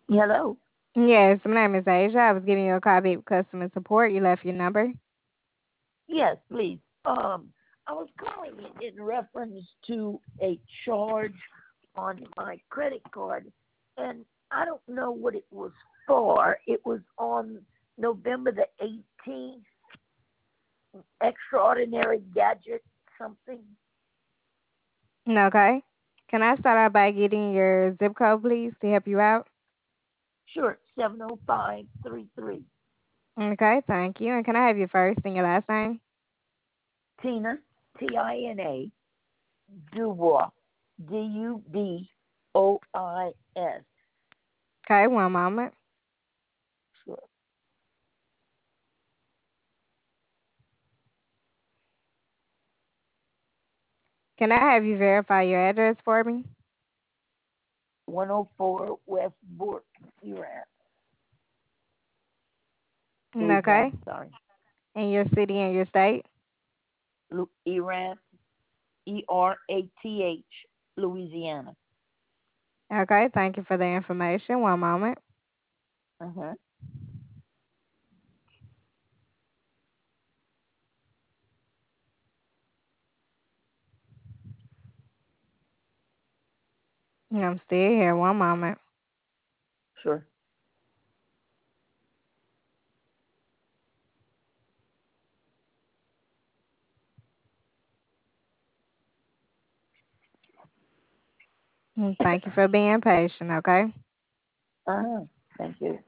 Hello. Yes, my name is Asia. I was giving you a call back with customer support. You left your number. Yes, please. I was calling in reference to a charge on my credit card, and I don't know what it was for. It was on November the 18th. Extraordinary gadget something. Okay. Can I start out by getting your zip code, please, to help you out? Sure, 70533. Okay, thank you. And can I have your first and your last name? Tina, Tina, Dubois, Dubois. Okay, one moment. Sure. Can I have you verify your address for me? 104 West Bourke, Iran. Okay. Louisiana, sorry. And your city and your state? Iran, Erath, Louisiana. Okay, thank you for the information. One moment. Uh-huh. I'm still here. One moment. Sure. Thank you for being patient, okay? Uh-huh. Thank you.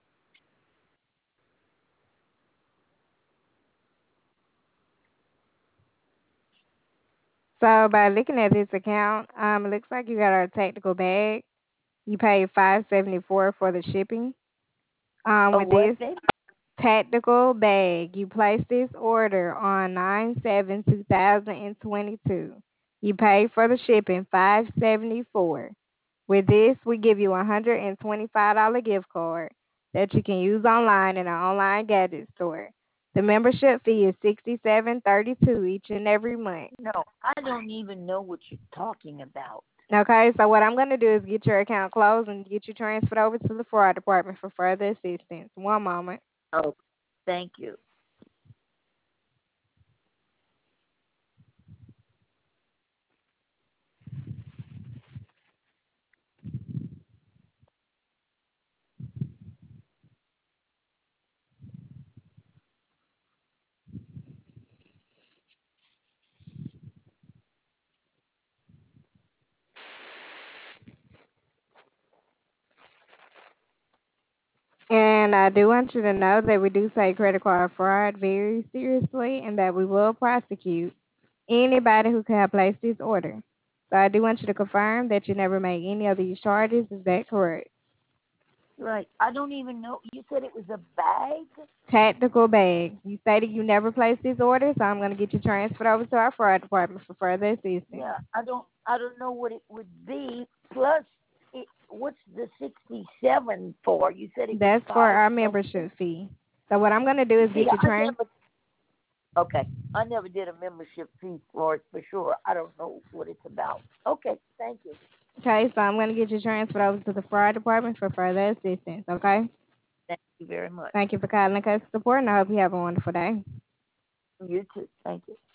So by looking at this account, it looks like you got our tactical bag. You paid $5.74 for the shipping. A With what, this baby? tactical bag, you placed this order on 9/7/2022. You paid for the shipping $5.74. With this, we give you a $125 gift card that you can use online in our online gadget store. The membership fee is $67.32 each and every month. No, I don't even know what you're talking about. Okay, so what I'm going to do is get your account closed and get you transferred over to the fraud department for further assistance. One moment. Oh, thank you. And I do want you to know that we do take credit card fraud very seriously and that we will prosecute anybody who could have placed this order. So I do want you to confirm that you never made any of these charges. Is that correct? Right. I don't even know. You said it was a bag? Tactical bag. You stated you never placed this order, so I'm going to get you transferred over to our fraud department for further assistance. Yeah, I don't know what it would be. Plus, what's the 67 for? You said it was That's for five our something. membership fee. So what I'm going to do is See, get you trans. I never did a membership fee for it for sure. I don't know what it's about. Okay, thank you. Okay, so I'm going to get you transferred over to the fraud department for further assistance. Okay. Thank you very much. Thank you for calling customer support, and I hope you have a wonderful day. You too. Thank you.